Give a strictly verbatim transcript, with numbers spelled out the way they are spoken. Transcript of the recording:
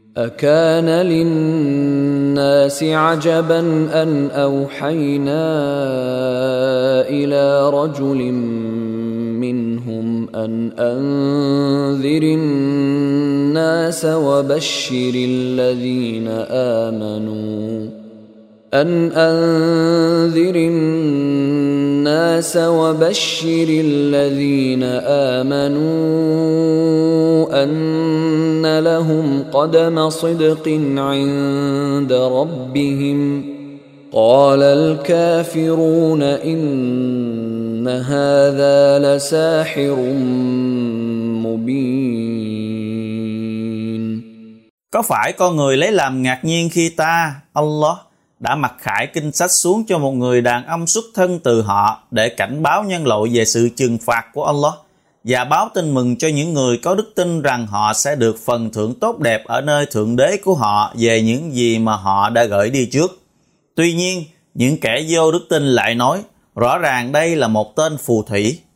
أكان للناس عجبا أن أوحينا إلى رجل منهم أن أنذر الناس وبشر الذين آمنوا أن أنذر الناس وبشر الذين آمنوا أن لهم قدم صدق عند ربهم قال الكافرون إن هذا لساحر مبين. Có phải con người lấy làm ngạc nhiên khi ta, Allah, đã mặc khải kinh sách xuống cho một người đàn ông xuất thân từ họ để cảnh báo nhân loại về sự trừng phạt của Allah và báo tin mừng cho những người có đức tin rằng họ sẽ được phần thưởng tốt đẹp ở nơi Thượng Đế của họ về những gì mà họ đã gửi đi trước. Tuy nhiên, những kẻ vô đức tin lại nói, rõ ràng đây là một tên phù thủy.